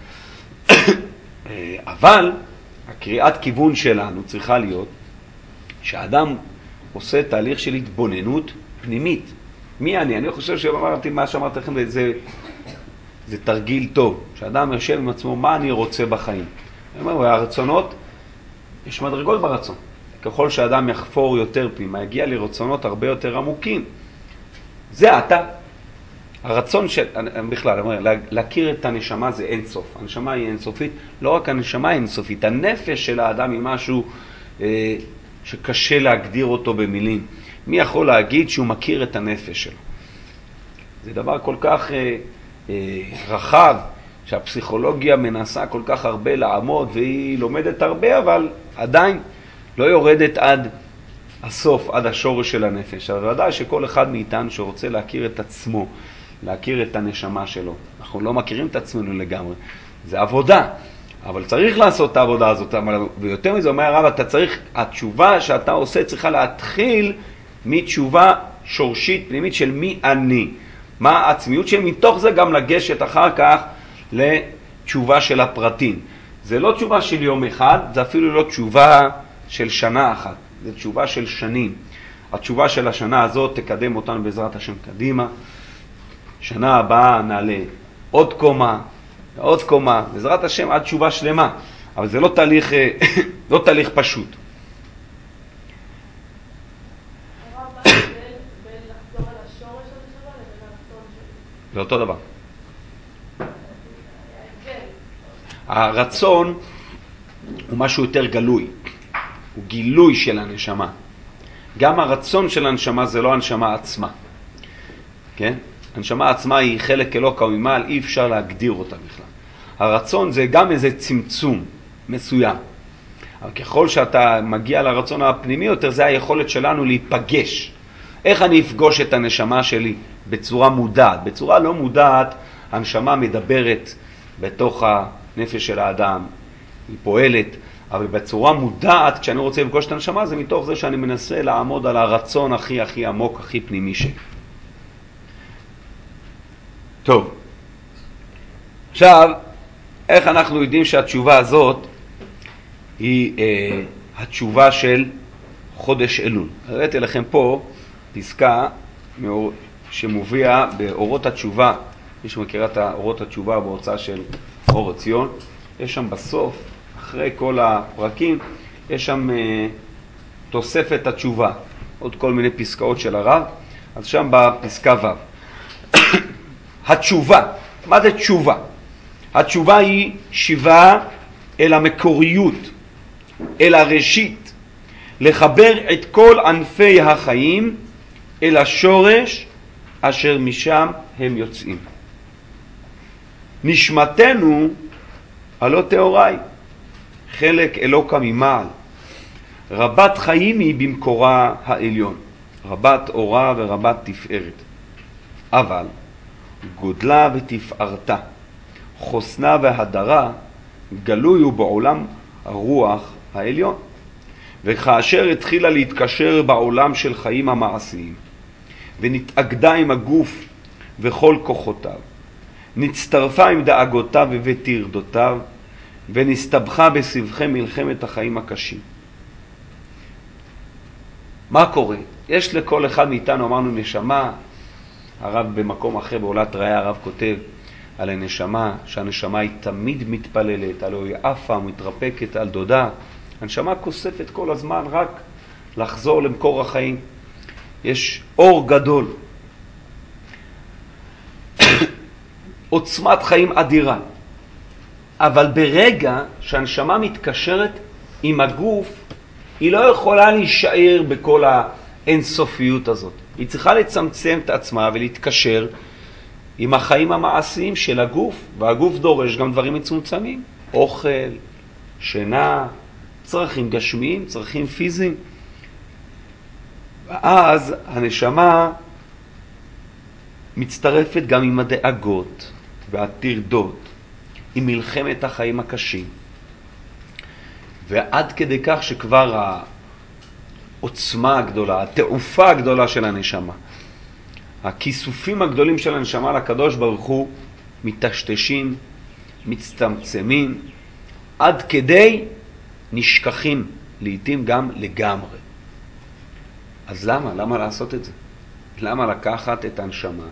אבל הקריאת כיוון שלנו צריכה להיות שהאדם עושה תהליך של התבוננות פנימית. מי אני? אני חושב שאמרתי מה שאמרתי לכם, זה תרגיל טוב. שהאדם יושב עם עצמו, מה אני רוצה בחיים? אני אומר, הרצונות, יש מדרגות ברצון. ככל שאדם יחפור יותר פנימה, יגיע לרצונות הרבה יותר עמוקים. זה אתה. הרצון של, בכלל, אומר, להכיר את הנשמה זה אין סוף. הנשמה היא אינסופית, לא רק הנשמה היא אינסופית, הנפש של האדם היא משהו שקשה להגדיר אותו במילים. מי יכול להגיד שהוא מכיר את הנפש שלו? זה דבר כל כך רחב, שהפסיכולוגיה מנסה כל כך הרבה לעמוד, והיא לומדת הרבה, אבל עדיין לא יורדת עד הסוף, עד השורש של הנפש. אבל ודאי שכל אחד מאיתנו שרוצה להכיר את עצמו, להכיר את הנשמה שלו. אנחנו לא מכירים את עצמנו לגמרי. זה עבודה, אבל צריך לעשות את העבודה הזאת. ויותר מזה אומר הרב, אתה צריך, התשובה שאתה עושה צריכה להתחיל מתשובה שורשית פנימית של מי אני. מה העצמיות שלי, מתוך זה גם לגשת אחר כך לתשובה של הפרטים. זה לא תשובה של יום אחד, זה אפילו לא תשובה של שנה אחת. זה תשובה של שנים. התשובה של השנה הזאת תקדם אותנו בעזרת השם קדימה. שנה הבאה נעלה עוד קומה, עוד קומה, בעזרת השם עד תשובה שלמה. אבל זה לא תהליך, לא תהליך פשוט. זה אותו דבר. הרצון הוא משהו יותר גלוי, הוא גילוי של הנשמה. גם הרצון של הנשמה זה לא הנשמה עצמה. כן? הנשמה עצמה היא חלק אלוקה ממעל, אי אפשר להגדיר אותה בכלל. הרצון זה גם איזה צמצום מסוים. אבל ככל שאתה מגיע לרצון הפנימי יותר, זה היכולת שלנו להיפגש. איך אני אפגוש את הנשמה שלי? בצורה מודעת. בצורה לא מודעת, הנשמה מדברת בתוך הנפש של האדם, היא פועלת, אבל בצורה מודעת, כשאני רוצה לפגוש את הנשמה, זה מתוך זה שאני מנסה לעמוד על הרצון הכי עמוק, הכי פנימי שלי. טוב. עכשיו, איך אנחנו יודעים שהתשובה הזאת היא התשובה של חודש אלול? הראיתי לכם פה פסקה שמופיעה באורות התשובה. מי שמכיר את אורות התשובה בהוצאה של אור הציון, יש שם בסוף, אחרי כל הפרקים, יש שם תוספת התשובה, עוד כל מיני פסקאות של הרב. אז שם בפסקה ו' התשובה, מה זה תשובה? התשובה היא שיבה אל המקוריות, אל הראשית, לחבר את כל ענפי החיים אל השורש אשר משם הם יוצאים. נשמתנו הלא תאורי, חלק אלוקה ממעל, רבת חיים היא במקורה העליון, רבת אורה ורבת תפארת, אבל גודלה ותפארתה, חוסנה והדרה גלוי הוא בעולם הרוח העליון. וכאשר התחילה להתקשר בעולם של חיים המעשיים ונתאגדה עם הגוף וכל כוחותיו, נצטרפה עם דאגותיו ותרדותיו, ונסתבכה בסבכי מלחמת החיים הקשים. מה קורה? יש לכל אחד מאיתנו, אמרנו, נשמה. הרב במקום אחר בעולת ראיה, הרב כותב על הנשמה, שהנשמה היא תמיד מתפללת, הלוא היא עפה מתרפקת על דודה. הנשמה כוספת כל הזמן רק לחזור למקור החיים. יש אור גדול, עוצמת חיים אדירה. אבל ברגע שהנשמה מתקשרת עם הגוף, היא לא יכולה להישאר בכל האינסופיות הזאת. היא צריכה לצמצם את עצמה ולהתקשר עם החיים המעשיים של הגוף, והגוף דורש גם דברים מצומצמים, אוכל, שינה, צרכים גשמיים, צרכים פיזיים. ואז הנשמה מצטרפת גם עם הדאגות והטרדות, עם מלחמת החיים הקשים. ועד כדי כך שכבר העוצמה הגדולה, התעופה הגדולה של הנשמה, הכיסופים הגדולים של הנשמה לקדוש ברוך הוא מתשתשים, מצטמצמים, עד כדי נשכחים, לעתים גם לגמרי. אז למה לעשות את זה? למה לקחת את הנשמה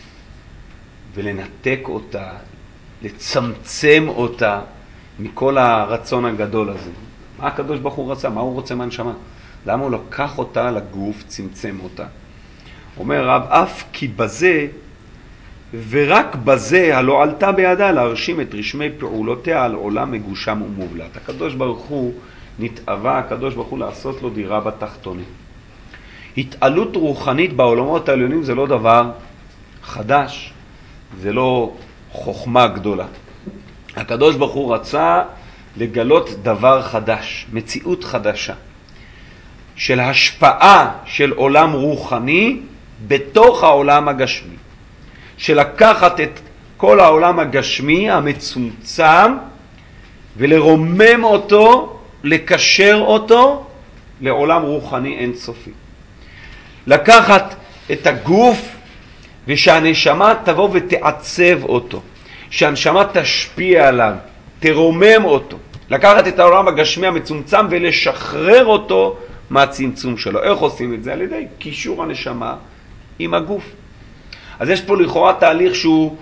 ולנתק אותה, לצמצם אותה מכל הרצון הגדול הזה? מה הקדוש ברוך הוא רצה? מה הוא רוצה מהנשמה? למה הוא לקח אותה לגוף, צמצם אותה? אומר רב, אף כי בזה ורק בזה הלא עלתה בידה להרשים את רשמי פעולותיה על עולם מגושם ומובלט. הקדוש ברוך הוא נתאווה, הקדוש ברוך הוא לעשות לו דירה בתחתונים. התעלות רוחנית בעולמות העליונים זה לא דבר חדש, זה לא חוכמה גדולה. הקדוש ברוך הוא רצה לגלות דבר חדש, מציאות חדשה, של השפעה של עולם רוחני בתוך העולם הגשמי. של לקחת את כל העולם הגשמי המצומצם ולרומם אותו, לקשר אותו לעולם רוחני אינסופי. לקחת את הגוף ושהנשמה תבוא ותעצב אותו, שהנשמה תשפיע עליו, תרומם אותו. לקחת את העולם הגשמי המצומצם ולשחרר אותו מהצמצום שלו. איך עושים את זה? על ידי קישור הנשמה עם הגוף. אז יש פה לכאורה תהליך שהוא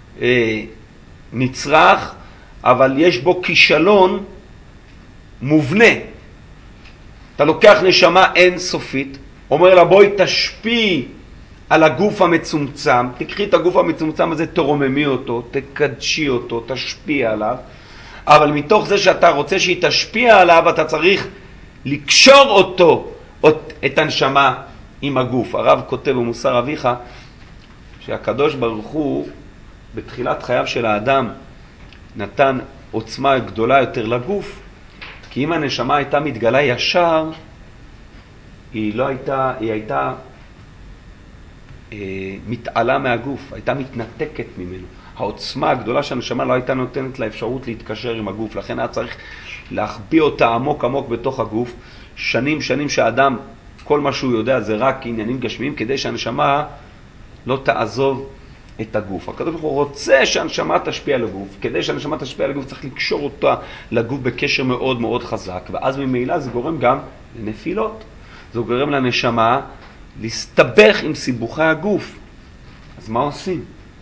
נצרך, אבל יש בו כישלון מובנה. אתה לוקח נשמה אינסופית, אומר לה בואי תשפיעי על הגוף המצומצם, תקחי את הגוף המצומצם הזה, תרוממי אותו, תקדשי אותו, תשפיע עליו, אבל מתוך זה שאתה רוצה שהיא תשפיע עליו, אתה צריך לקשור אותו, את הנשמה עם הגוף. הרב כותב במוסר אביך, שהקדוש ברוך הוא בתחילת חייו של האדם נתן עוצמה גדולה יותר לגוף, כי אם הנשמה הייתה מתגלה ישר, היא הייתה מתעלה מהגוף, הייתה מתנתקת ממנו. העוצמה הגדולה של הנשמה לא הייתה נותנת לה אפשרות להתקשר עם הגוף, לכן היה צריך להחביא אותה עמוק עמוק בתוך הגוף. שנים שהאדם, כל מה שהוא יודע זה רק עניינים גשמיים, כדי שהנשמה לא תעזוב את הגוף. הקדוש ברוך הוא רוצה שהנשמה תשפיע על הגוף. כדי שהנשמה תשפיע על הגוף צריך לקשור אותה לגוף בקשר מאוד מאוד חזק, ואז ממילא זה גורם גם לנפילות. זה גורם לנשמה להסתבך עם סיבוכי הגוף. אז מה עושים?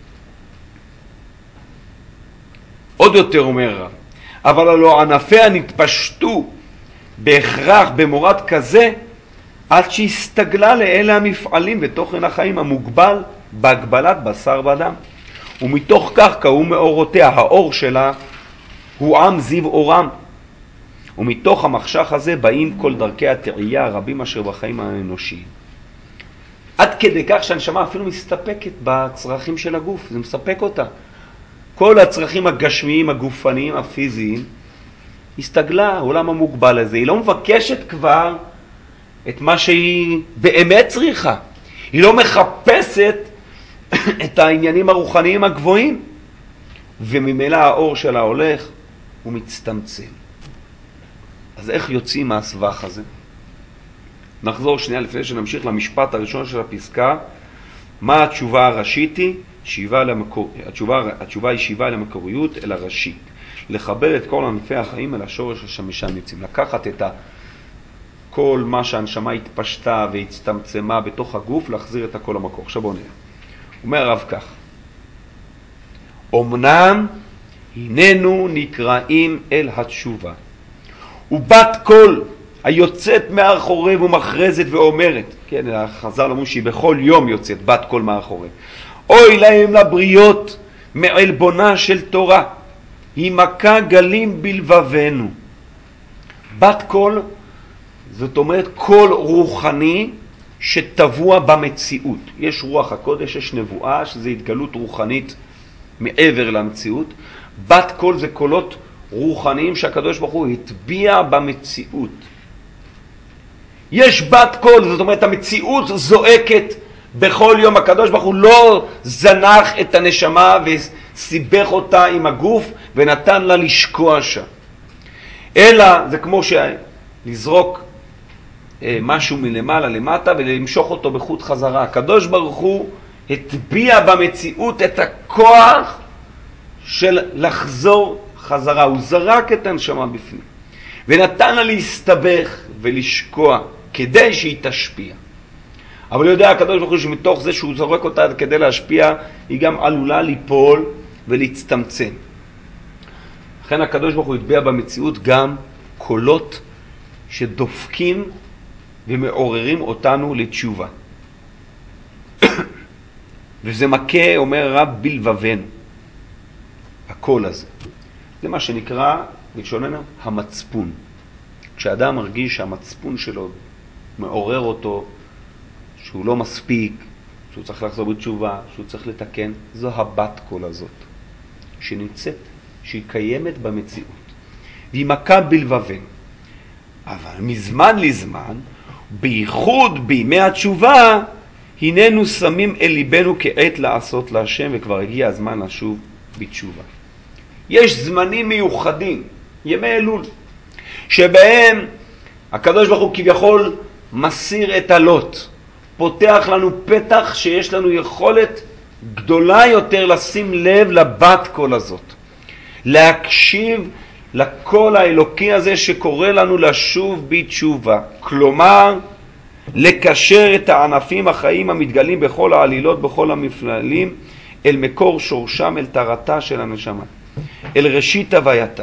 עוד יותר אומר הרב, אבל הלא ענפיה נתפשטו בהכרח במורד כזה, עד שהסתגלה לאלה המפעלים ותוכן החיים המוגבל בהגבלת בשר ואדם. ומתוך כך קהו מאורותיה, האור שלה הוא עם זיו אורם. ומתוך המחשך הזה באים כל דרכי התעייה הרבים אשר בחיים האנושיים. עד כדי כך שהנשמה אפילו מסתפקת בצרכים של הגוף, זה מספק אותה. כל הצרכים הגשמיים, הגופניים, הפיזיים, הסתגלה, העולם המוגבל הזה. היא לא מבקשת כבר את מה שהיא באמת צריכה. היא לא מחפשת את העניינים הרוחניים הגבוהים. וממילא האור שלה הולך ומצטמצם. אז איך יוצאים מהסבך הזה? נחזור שנייה לפני שנמשיך למשפט הראשון של הפסקה. מה התשובה הראשית היא? התשובה היא שיבה למקוריות אל הראשית. לחבר את כל ענפי החיים אל השורש השמשם יוצאים. לקחת את כל מה שהנשמה התפשטה והצטמצמה בתוך הגוף, להחזיר את הכל למקור. עכשיו בוא נראה. אומר הרב כך, אמנם הננו נקראים אל התשובה, ובת קול היוצאת מהר חורב ומכרזת ואומרת, כן, החז"ל אמרו שהיא בכל יום יוצאת בת קול מהר חורב, אוי להם לבריות מעלבונה של תורה, היא מכה גלים בלבבנו. בת קול, זאת אומרת קול רוחני שטבוע במציאות. יש רוח הקודש, יש נבואה, שזה התגלות רוחנית מעבר למציאות. בת קול זה קולות רוחניים שהקדוש ברוך הוא הטביע במציאות. יש בת קול, זאת אומרת המציאות זועקת בכל יום. הקדוש ברוך הוא לא זנח את הנשמה וסיבך אותה עם הגוף ונתן לה לשקוע שם. אלא זה כמו לזרוק משהו מלמעלה למטה ולמשוך אותו בחוט חזרה. הקדוש ברוך הוא הטביע במציאות את הכוח של לחזור חזרה. הוא זרק את הנשמה בפנים ונתן לה להסתבך ולשקוע כדי שהיא תשפיע. אבל יודע הקדוש ברוך הוא שמתוך זה שהוא זורק אותה כדי להשפיע, היא גם עלולה ליפול ולהצטמצם. לכן הקדוש ברוך הוא הטביע במציאות גם קולות שדופקים ומעוררים אותנו לתשובה. וזה מכה, אומר הרב, בלבבנו. הקול הזה. זה מה שנקרא, בלשוננו, המצפון. כשאדם מרגיש שהמצפון שלו מעורר אותו, שהוא לא מספיק, שהוא צריך לחזור בתשובה, שהוא צריך לתקן, זו הבת קול הזאת, שנמצאת, שהיא קיימת במציאות. והיא מכה בלבבנו. אבל מזמן לזמן, בייחוד בימי התשובה, הננו שמים אל ליבנו כעת לעשות להשם, וכבר הגיע הזמן לשוב בתשובה. יש זמנים מיוחדים, ימי אלול, שבהם הקדוש ברוך הוא כביכול מסיר את הלוט, פותח לנו פתח שיש לנו יכולת גדולה יותר לשים לב לבת קול הזאת, להקשיב לקול האלוקי הזה שקורא לנו לשוב בתשובה. כלומר, לקשר את הענפים החיים המתגלים בכל העלילות, בכל המפללים, אל מקור שורשם, אל תרתה של הנשמה, אל ראשית הווייתה.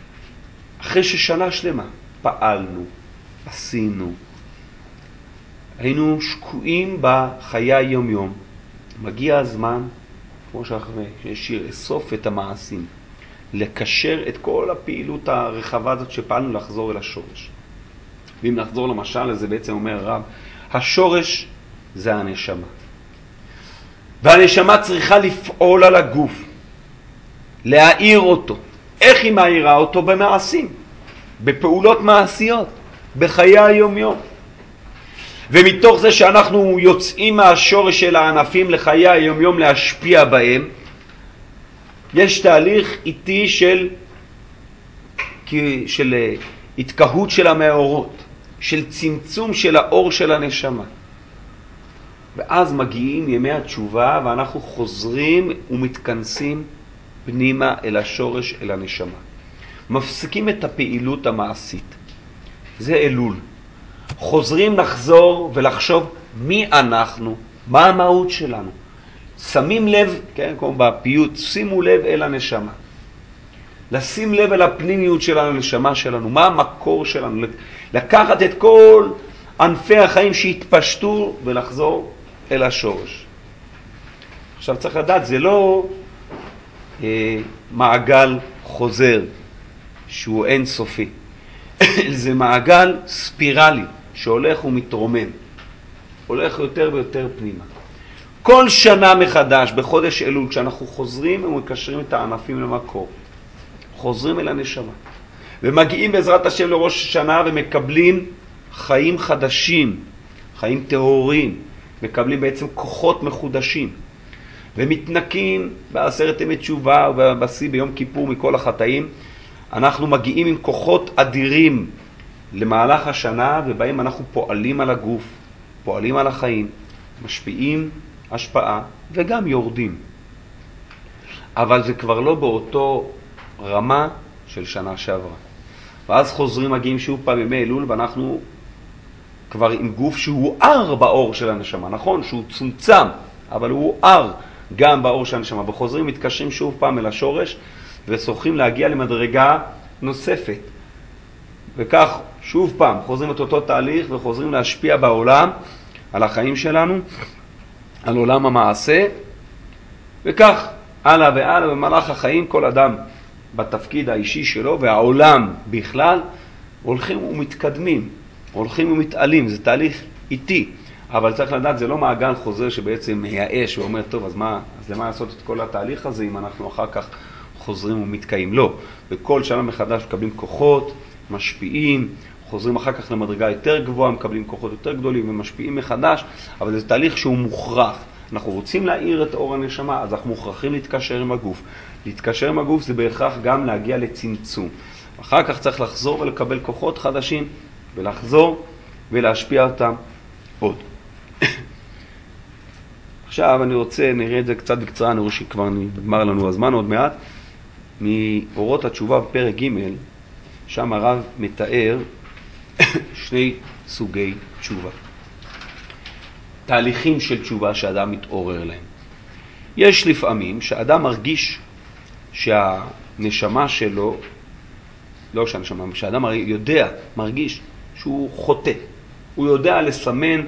אחרי ששנה שלמה פעלנו, עשינו, היינו שקועים בחיי היום-יום. מגיע הזמן, כמו שיש שיר, אסוף את המעשים, לקשר את כל הפעילות הרחבה הזאת שפעלנו לחזור אל השורש. ואם נחזור למשל, זה בעצם אומר הרב, השורש זה הנשמה. והנשמה צריכה לפעול על הגוף, להאיר אותו. איך היא מאירה אותו? במעשים, בפעולות מעשיות, בחיי היום-יום. ומתוך זה שאנחנו יוצאים מהשורש של הענפים לחיי היום-יום להשפיע בהם, יש תהליך איטי של התקהות של המאורות, של צמצום של האור של הנשמה. ואז מגיעים ימי התשובה ואנחנו חוזרים ומתכנסים פנימה אל השורש, אל הנשמה. מפסיקים את הפעילות המעשית. זה אלול. חוזרים לחזור ולחשוב מי אנחנו, מה המהות שלנו. שמים לב, כן, כמו בפיוט, שימו לב אל הנשמה. לשים לב אל הפנימיות שלנו, הנשמה שלנו, מה המקור שלנו. לקחת את כל ענפי החיים שהתפשטו ולחזור אל השורש. עכשיו צריך לדעת, זה לא מעגל חוזר שהוא אינסופי. זה מעגל ספירלי שהולך ומתרומם. הולך יותר ויותר פנימה. כל שנה מחדש, בחודש אלול, כשאנחנו חוזרים ומקשרים את הענפים למקור, חוזרים אל הנשמה. ומגיעים בעזרת השם לראש השנה ומקבלים חיים חדשים, חיים טהורים, מקבלים בעצם כוחות מחודשים. ומתנקים בעשרת ימי תשובה ובשיא ביום כיפור מכל החטאים. אנחנו מגיעים עם כוחות אדירים למהלך השנה, ובהם אנחנו פועלים על הגוף, פועלים על החיים, משפיעים השפעה וגם יורדים. אבל זה כבר לא באותו רמה של שנה שעברה. ואז חוזרים, מגיעים שוב פעם ימי אלול, ואנחנו כבר עם גוף שהוא ער באור של הנשמה. נכון שהוא צומצם, אבל הוא ער גם באור של הנשמה. וחוזרים, מתקשרים שוב פעם אל השורש, ושוחים להגיע למדרגה נוספת. וכך שוב פעם חוזרים את אותו תהליך וחוזרים להשפיע בעולם על החיים שלנו, על עולם המעשה, וכך הלאה והלאה במהלך החיים. כל אדם בתפקיד האישי שלו והעולם בכלל הולכים ומתקדמים, הולכים ומתעלים. זה תהליך איטי, אבל צריך לדעת, זה לא מעגל חוזר שבעצם מייאש ואומר טוב, אז למה לעשות את כל התהליך הזה אם אנחנו אחר כך חוזרים ומתקיים? לא, בכל שנה מחדש מקבלים כוחות, משפיעים, חוזרים אחר כך למדרגה יותר גבוהה, מקבלים כוחות יותר גדולים ומשפיעים מחדש, אבל זה תהליך שהוא מוכרח. אנחנו רוצים להאיר את אור הנשמה, אז אנחנו מוכרחים להתקשר עם הגוף. להתקשר עם הגוף זה בהכרח גם להגיע לצמצום. אחר כך צריך לחזור ולקבל כוחות חדשים, ולחזור ולהשפיע אותם עוד. עכשיו אני רוצה, נראה את זה קצת בקצרה, נראה שכבר נגמר לנו הזמן עוד מעט. מאורות התשובה בפרק ג', שם הרב מתאר שני סוגי תשובה. תהליכים של תשובה שאדם מתעורר להם. יש לפעמים שאדם מרגיש שהנשמה שלו, לא שהנשמה, שאדם יודע, מרגיש שהוא חוטא. הוא יודע לסמן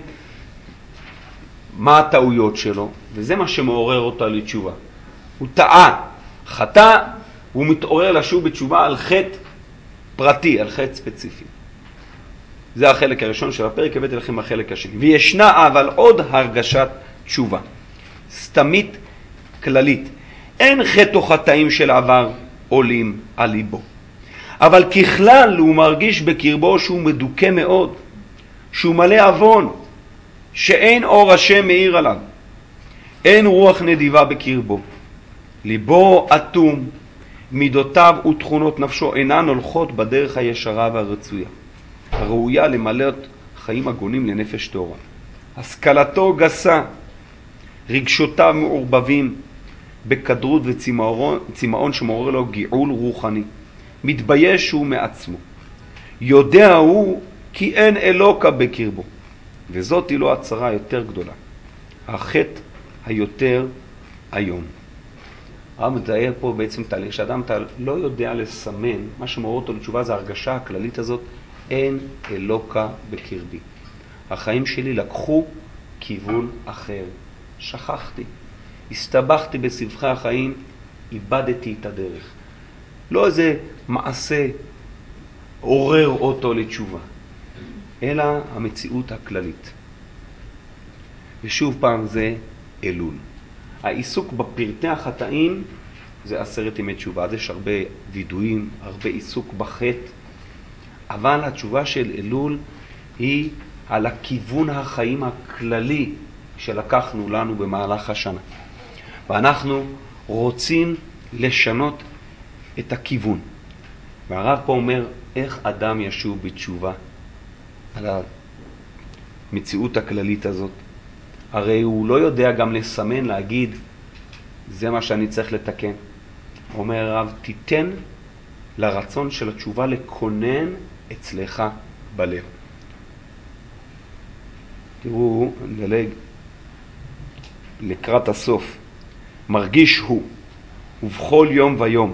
מה הטעויות שלו, וזה מה שמעורר אותה לתשובה. הוא טעה, חטא, והוא מתעורר לשוב בתשובה על חטא פרטי, על חטא ספציפי. זה החלק הראשון של הפרק, הבאתי לכם החלק השני. וישנה אבל עוד הרגשת תשובה, סתמית כללית. אין חטא או חטאים של עבר עולים על ליבו. אבל ככלל הוא מרגיש בקרבו שהוא מדוכא מאוד, שהוא מלא אבון, שאין אור השם מאיר עליו. אין רוח נדיבה בקרבו. ליבו אטום, מידותיו ותכונות נפשו אינן הולכות בדרך הישרה והרצויה, הראויה למלא חיים הגונים לנפש טהורה. השכלתו גסה, רגשותיו מעורבבים בקדרות וצמאון שמעורר לו גיעול רוחני. מתבייש הוא מעצמו. יודע הוא כי אין אלוקה בקרבו. וזאת היא לו הצרה היותר גדולה, החטא היותר היום. הרב מתאר פה בעצם תהליך שאדם לא יודע לסמן, מה שמעורר אותו לתשובה זה ההרגשה הכללית הזאת, אין אלוקה בקרבי. החיים שלי לקחו כיוון אחר. שכחתי, הסתבכתי בסבכי החיים, איבדתי את הדרך. לא איזה מעשה עורר אותו לתשובה, אלא המציאות הכללית. ושוב פעם זה אלול. העיסוק בפרטי החטאים זה 10 ימי תשובה. אז יש הרבה וידויים, הרבה עיסוק בחטא, אבל התשובה של אלול היא על הכיוון החיים הכללי שלקחנו לנו במהלך השנה. ואנחנו רוצים לשנות את הכיוון. והרב פה אומר איך אדם ישוב בתשובה על המציאות הכללית הזאת. הרי הוא לא יודע גם לסמן, להגיד, זה מה שאני צריך לתקן. אומר הרב, תיתן לרצון של התשובה לקונן אצלך בלב. תראו, נדלג לקראת הסוף. מרגיש הוא, ובכל יום ויום,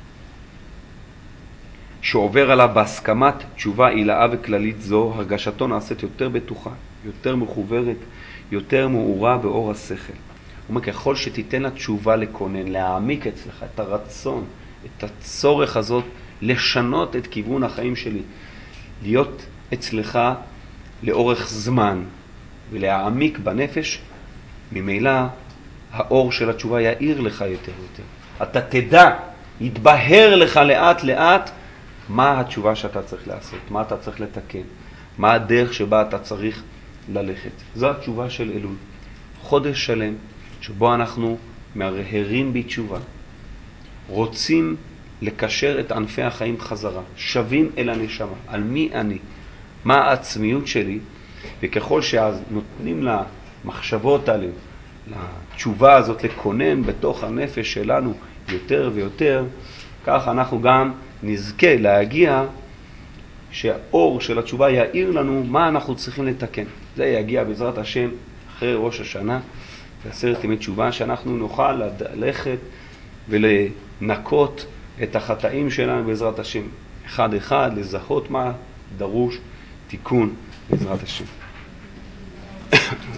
שעובר עליו בהסכמת תשובה עילאה וכללית זו, הרגשתו נעשית יותר בטוחה, יותר מחוברת, יותר מאורה באור השכל. הוא אומר, ככל שתיתן לתשובה לקונן, להעמיק אצלך את הרצון, את הצורך הזאת, לשנות את כיוון החיים שלי, להיות אצלך לאורך זמן, ולהעמיק בנפש, ממילא האור של התשובה יאיר לך יותר ויותר. אתה תדע, יתבהר לך לאט לאט, מה התשובה שאתה צריך לעשות, מה אתה צריך לתקן, מה הדרך שבה אתה צריך ללכת. זו התשובה של אלול. חודש שלם שבו אנחנו מהרהרים בתשובה, רוצים לקשר את ענפי החיים חזרה, שווים אל הנשמה, על מי אני, מה העצמיות שלי, וככל שנותנים למחשבות האלה, לתשובה הזאת לקונן בתוך הנפש שלנו יותר ויותר, כך אנחנו גם נזכה להגיע שהאור של התשובה יאיר לנו מה אנחנו צריכים לתקן. זה יגיע בעזרת השם אחרי ראש השנה, ב10 ימי תשובה, שאנחנו נוכל ללכת ולנקות את החטאים שלנו בעזרת השם. אחד אחד, לזהות מה דרוש תיקון בעזרת השם.